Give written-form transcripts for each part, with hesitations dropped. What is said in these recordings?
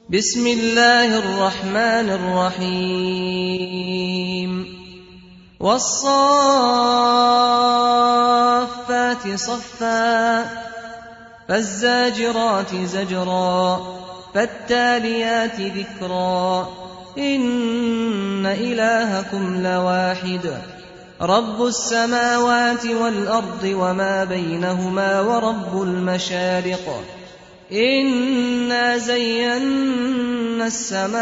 بسم الله الرحمن الرحيم والصافات صفا فالزاجرات زجرا فالتاليات ذكرا إن إلهكم لواحد رب السماوات والأرض وما بينهما ورب المشارق إنا زينا السماء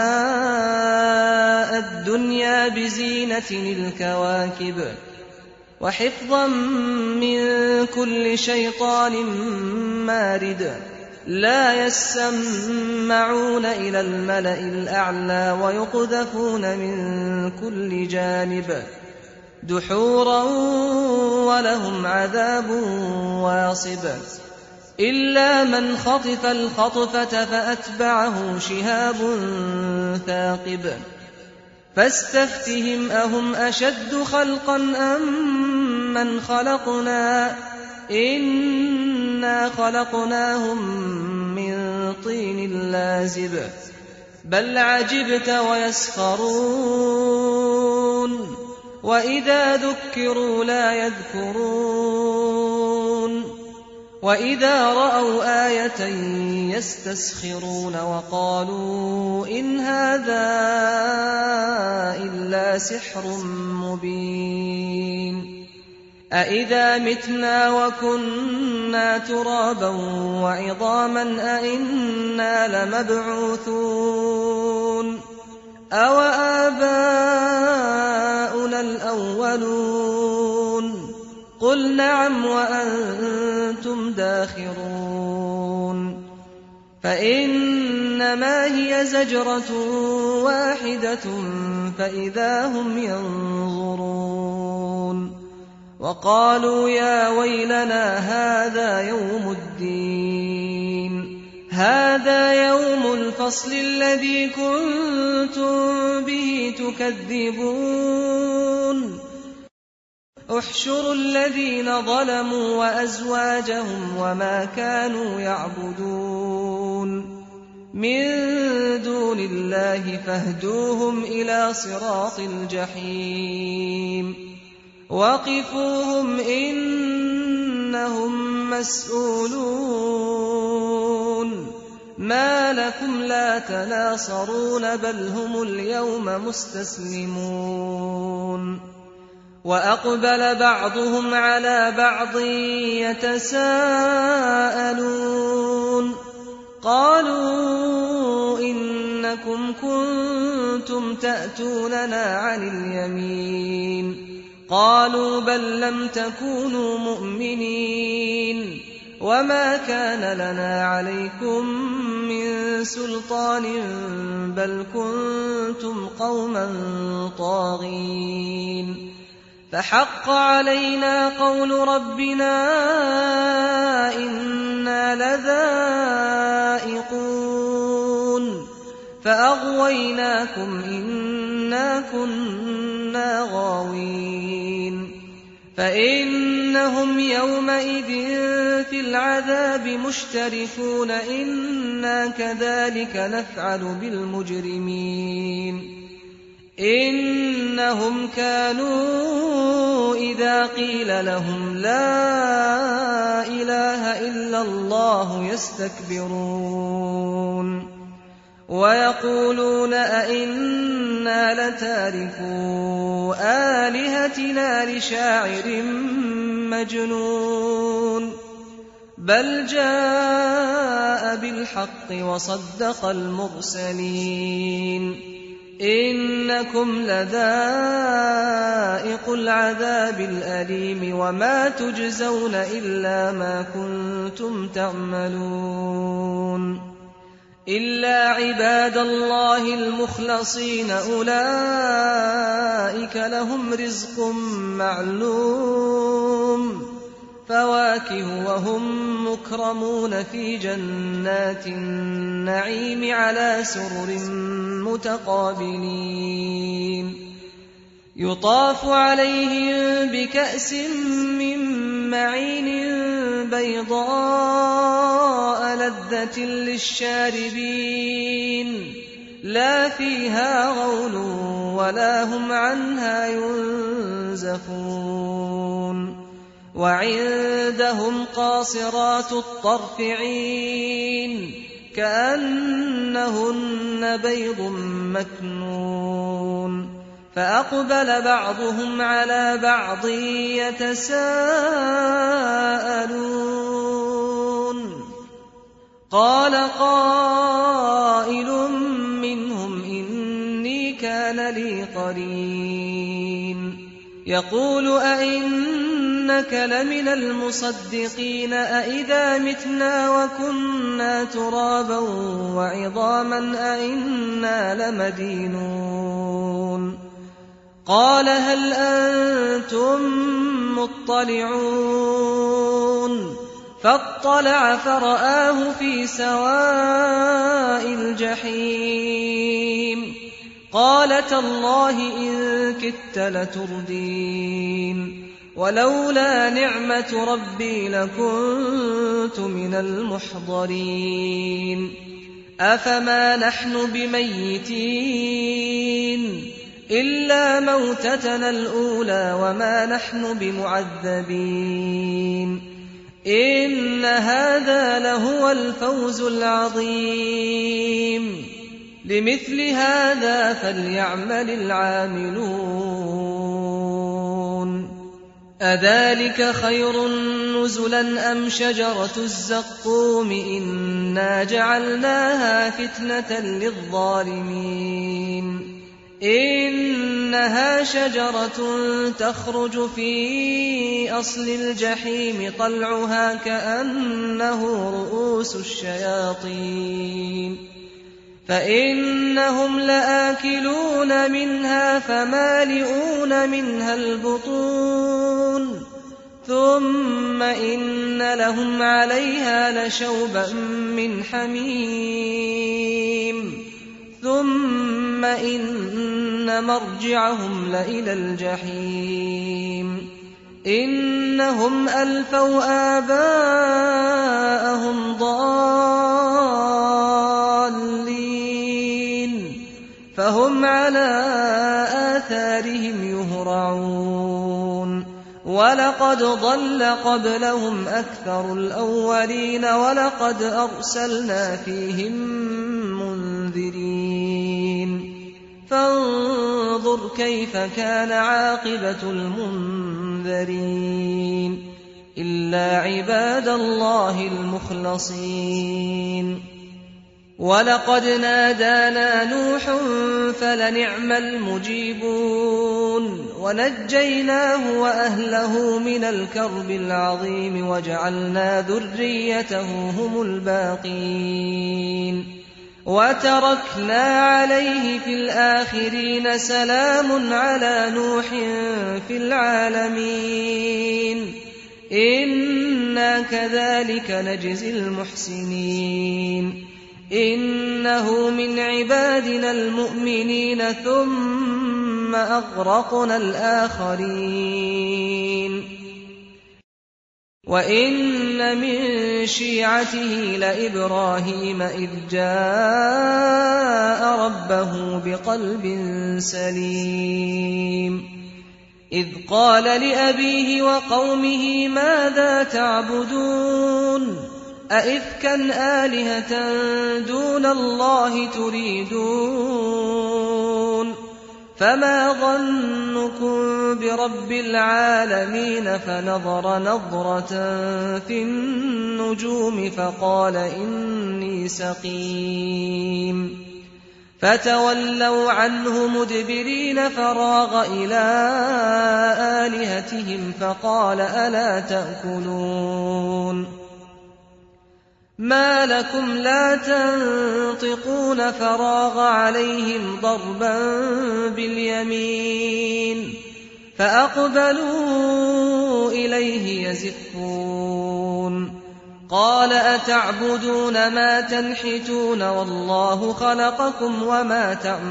الدنيا بزينة الكواكب وحفظا من كل شيطان مارد لا يسمعون إلى الملأ الأعلى ويقذفون من كل جانب دحورا ولهم عذاب واصب إلا من خطف الخطفة فأتبعه شهاب ثاقب فاستفتهم أهم أشد خلقا أم من خلقنا إنا خلقناهم من طين لازب بل عجبت ويسخرون وإذا ذكروا لا يذكرون وإذا رأوا آية يستسخرون وقالوا إن هذا إلا سحر مبين أإذا متنا وكنا ترابا وعظاما أإنا لمبعوثون أو آباؤنا الأولون قل نعم وأنتم داخرون فإنما هي زجرة واحدة فإذا هم ينظرون وقالوا يا ويلنا هذا يوم الدين هذا يوم الفصل الذي كنتم به تكذبون احشروا الذين ظلموا وأزواجهم وما كانوا يعبدون من دون الله فاهدوهم إلى صراط الجحيم وقفوهم إنهم مسؤولون ما لكم لا تناصرون بل هم اليوم مستسلمون وأقبل بعضهم على بعض يتساءلون قالوا إنكم كنتم تأتوننا عن اليمين قالوا بل لم تكونوا مؤمنين وما كان لنا عليكم من سلطان بل كنتم قوما طاغين فحق علينا قول ربنا إنا لذائقون فأغويناكم إنا كنا غاوين فإنهم يومئذ في العذاب مشتركون إنا كذلك نفعل بالمجرمين إنهم كانوا إذا قيل لهم لا إله إلا الله يستكبرون ويقولون أئنا لتاركو آلهتنا لشاعر مجنون بل جاء بالحق وصدق المرسلين إنكم لذائقو العذاب الأليم وما تجزون إلا ما كنتم تعملون إلا عباد الله المخلصين أولئك لهم رزق معلوم فواكه وهم مكرمون في جنات النعيم على سرر متقابلين يطاف عليهم بكأس من معين بيضاء لذة للشاربين لا فيها غول ولا هم عنها ينزفون وعندهم قاصرات الطرف عين كأنهن بيض مكنون فأقبل بعضهم على بعض يتساءلون قال قائل منهم إني كان لي قرين يقول أئنك لمن المصدقين أئذا متنا وكنا ترابا وعظاما أئنا لمدينون قال هل أنتم مطلعون فاطلع فرآه في سواء الجحيم قال تالله إن كدت لتردين ولولا نعمة ربي لكنت من المحضرين أفما نحن بميتين إلا موتتنا الأولى وما نحن بمعذبين إن هذا لهو الفوز العظيم لمثل هذا فليعمل العاملون أذلك خير نزلا أم شجرة الزقوم إنا جعلناها فتنة للظالمين إنها شجرة تخرج في أصل الجحيم طلعها كأنه رؤوس الشياطين فإنهم لآكلون منها فمالئون منها البطون ثم إن لهم عليها لشوبا من حميم ثم إن مرجعهم لإلى الجحيم إنهم ألفوا آباءهم ضالين فهم على آثارهم يهرعون ولقد ضل قبلهم أكثر الأولين ولقد أرسلنا فيهم منذرين فانظر كيف كان عاقبة المنذرين إلا عباد الله المخلصين ولقد نادانا نوح فلنعم المجيبون ونجيناه وأهله من الكرب العظيم وجعلنا ذريته هم الباقين وتركنا عليه في الآخرين سلام على نوح في العالمين إنا كذلك نجزي المحسنين إنه من عبادنا المؤمنين ثم أغرقنا الآخرين وإن من شيعته لإبراهيم إذ جاء ربه بقلب سليم إذ قال لأبيه وقومه ماذا تعبدون أئفكا آلهة دون الله تريدون فما ظنكم برب العالمين فنظر نظرة في النجوم فقال إني سقيم فتولوا عنه مدبرين فراغ إلى آلهتهم فقال ألا تأكلون ما لكم لا تنطقون فراغ عليهم ضربا باليمين فأقبلوا إليه يزفون قال أتعبدون ما تنحتون والله خلقكم وما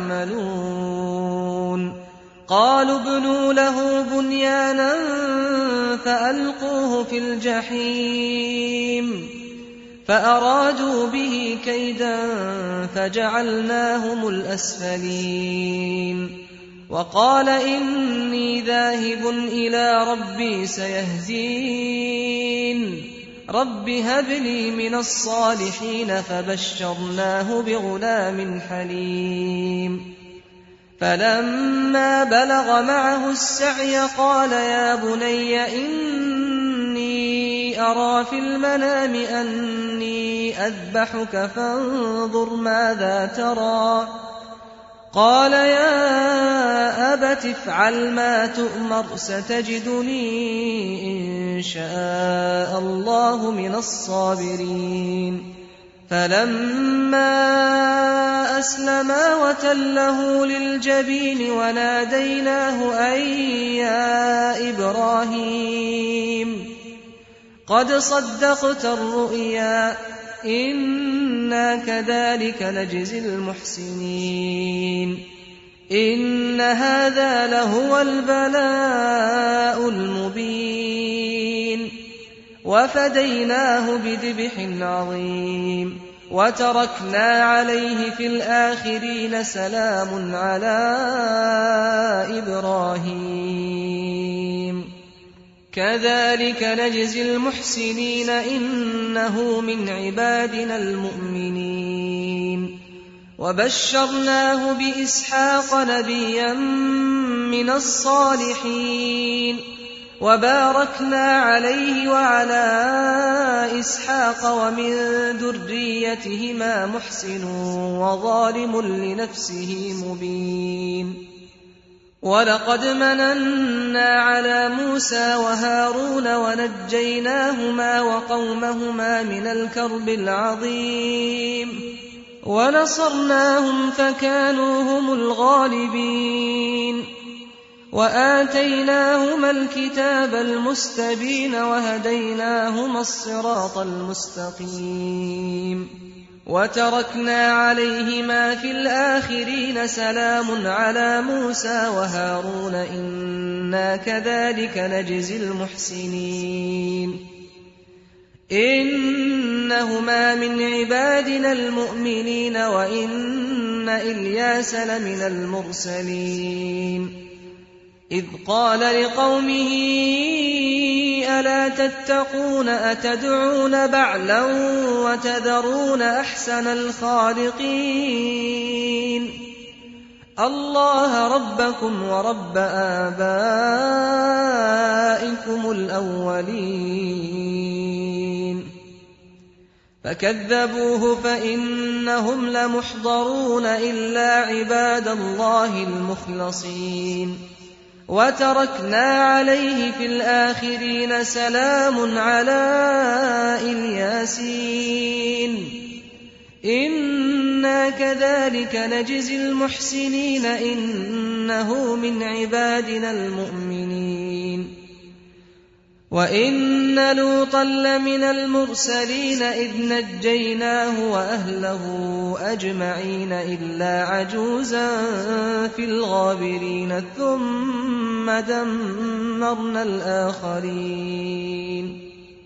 تعملون قالوا ابنوا له بنيانا فألقوه في الجحيم فأرادوا به كيدا فجعلناهم الأسفلين وقال إني ذاهب إلى ربي سيهدين رب هب لي من الصالحين فبشرناه بغلام حليم فلما بلغ معه السعي قال يا بني إني أرى في المنام أني أذبحك فانظر ماذا ترى قال يا أبت افعل ما تؤمر ستجدني إن شاء الله من الصابرين فلما أسلما وتله للجبين وناديناه أن يا إبراهيم قد صدقت الرؤيا إنا كذلك نجزي المحسنين إن هذا لهو البلاء المبين وفديناه بذبح عظيم وتركنا عليه في الآخرين سلام على إبراهيم كذلك نجزي المحسنين إنه من عبادنا المؤمنين وبشرناه بإسحاق نبيا من الصالحين وباركنا عليه وعلى إسحاق ومن ذريتهما محسن وظالم لنفسه مبين ولقد مننا على موسى وهارون ونجيناهما وقومهما من الكرب العظيم ونصرناهم فكانوا هم الغالبين وآتيناهما الكتاب المستبين وهديناهما الصراط المستقيم وتركنا عليهما في الآخرين سلام على موسى وهارون إنا كذلك نجزي المحسنين إنهما من عبادنا المؤمنين وإن إلياس لمن المرسلين إذ قال لقومه ألا تتقون أتدعون بعلا وتذرون أحسن الخالقين الله ربكم ورب آبائكم الأولين فكذبوه فإنهم لمحضرون إلا عباد الله المخلصين وتركنا عليه في الآخرين سلام على الياسين إنا كذلك نجزي المحسنين إنه من عبادنا المؤمنين وإن لوطا لمن المرسلين إذ نجيناه وأهله أجمعين إلا عجوزا في الغابرين ثم دمرنا الآخرين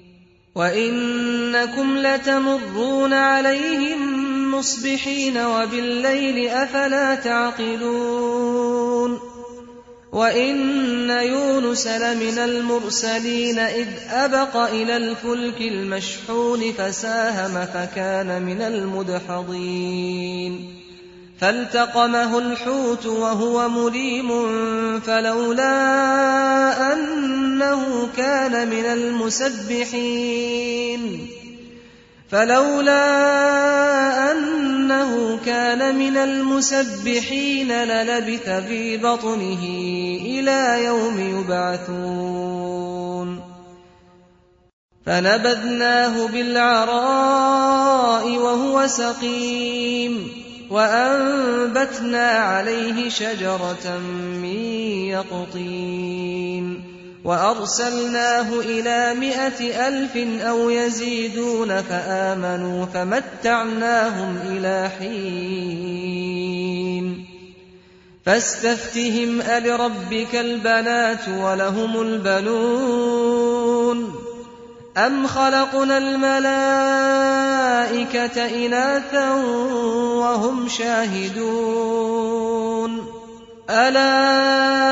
وإنكم لتمرون عليهم مصبحين وبالليل أفلا تعقلون وإن يونس لمن المرسلين إذ أبق إلى الفلك المشحون فساهم فكان من المدحضين فالتقمه الحوت وهو مليم فلولا أنه كان من المسبحين للبث في بطنه إلى يوم يبعثون فنبذناه بالعراء وهو سقيم وأنبتنا عليه شجرة من يقطين وأرسلناه إلى 100,000 أو يزيدون فآمنوا فمتعناهم إلى حين فاستفتهم ألربك البنات ولهم البنون أَمْ خَلَقْنَا الْمَلَائِكَةَ إِنَاثًا وَهُمْ شَاهِدُونَ أَلَا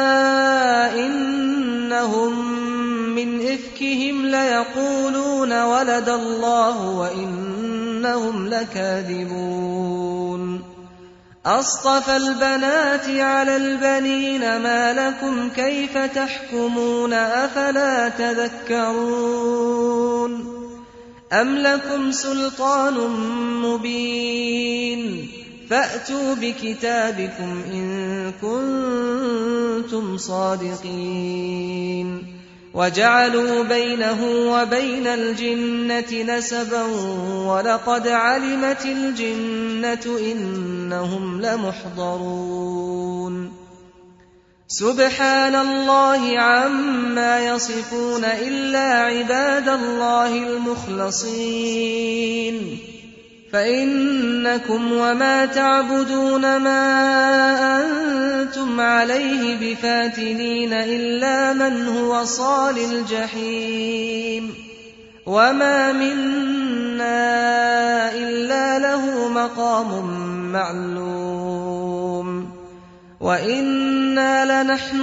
إِنَّهُمْ مِنْ إِفْكِهِمْ لَيَقُولُونَ وَلَدَ اللَّهُ وَإِنَّهُمْ لَكَاذِبُونَ أَصْطَفَى الْبَنَاتِ عَلَى الْبَنِينَ مَا لَكُمْ كَيْفَ تَحْكُمُونَ أَفَلَا تَذَكَّرُونَ أَمْ لَكُمْ سُلْطَانٌ مُّبِينٌ فَأْتُوا بِكِتَابِكُمْ إِن كُنتُمْ صَادِقِينَ وَجَعَلُوا بَيْنَهُ وَبَيْنَ الْجِنَّةِ نَسَبًا وَلَقَدْ عَلِمَتِ الْجِنَّةُ إِنَّهُمْ لَمُحْضَرُونَ سُبْحَانَ اللَّهِ عَمَّا يَصِفُونَ إِلَّا عِبَادَ اللَّهِ الْمُخْلَصِينَ فَإِنَّكُمْ وَمَا تَعْبُدُونَ مَا أَنتُمْ عَلَيْهِ بِفَاتِنِينَ إِلَّا مَنْ هُوَ صَالِ الْجَحِيمِ وَمَا مِنَّا إِلَّا لَهُ مَقَامٌ مَّعْلُومٌ وَإِنَّا لَنَحْنُ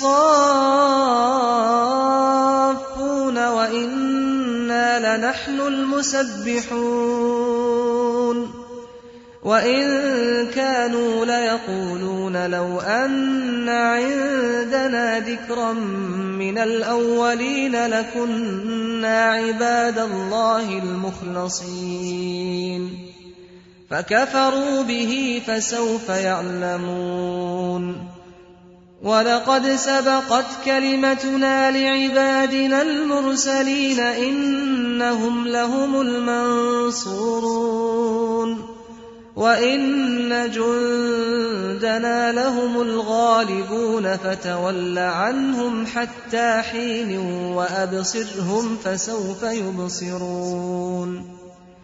الصَّافُّونَ وَإِنَّا لَنَحْنُ الْمُسَبِّحُونَ وَإِن كَانُوا لَيَقُولُونَ لَوْ أَنَّ عِندَنَا ذِكْرًا مِّنَ الْأَوَّلِينَ لَكُنَّا عِبَادَ اللَّهِ الْمُخْلَصِينَ فَكَفَرُوا بِهِ فَسَوْفَ يَعْلَمُونَ وَلَقَدْ سَبَقَتْ كَلِمَتُنَا لِعِبَادِنَا الْمُرْسَلِينَ إِنَّهُمْ لَهُمُ الْمَنصُورُونَ وَإِنَّ جُندَنَا لَهُمُ الْغَالِبُونَ فَتَوَلَّ عَنْهُمْ حَتَّىٰ حِينٍ وَأَبْصِرْهُمْ فَسَوْفَ يُبْصِرُونَ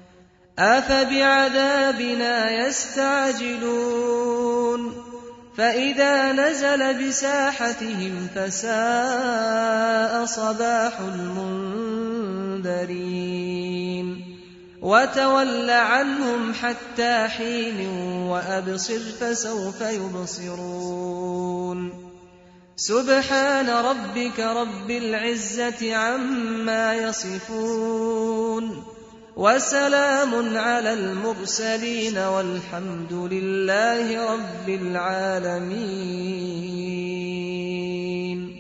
أَفَبِعَذَابِنَا يَسْتَعْجِلُونَ فَإِذَا نَزَلَ بِسَاحَتِهِمْ فَسَاءَ صَبَاحُ الْمُنذَرِينَ وَتَوَلَّ عَنْهُمْ حَتَّىٰ حِينٍ وَأَبْصِرْ فَسَوْفَ يُبْصِرُونَ سُبْحَانَ رَبِّكَ رَبِّ الْعِزَّةِ عَمَّا يَصِفُونَ وَسَلَامٌ عَلَى الْمُرْسَلِينَ وَالْحَمْدُ لِلَّهِ رَبِّ الْعَالَمِينَ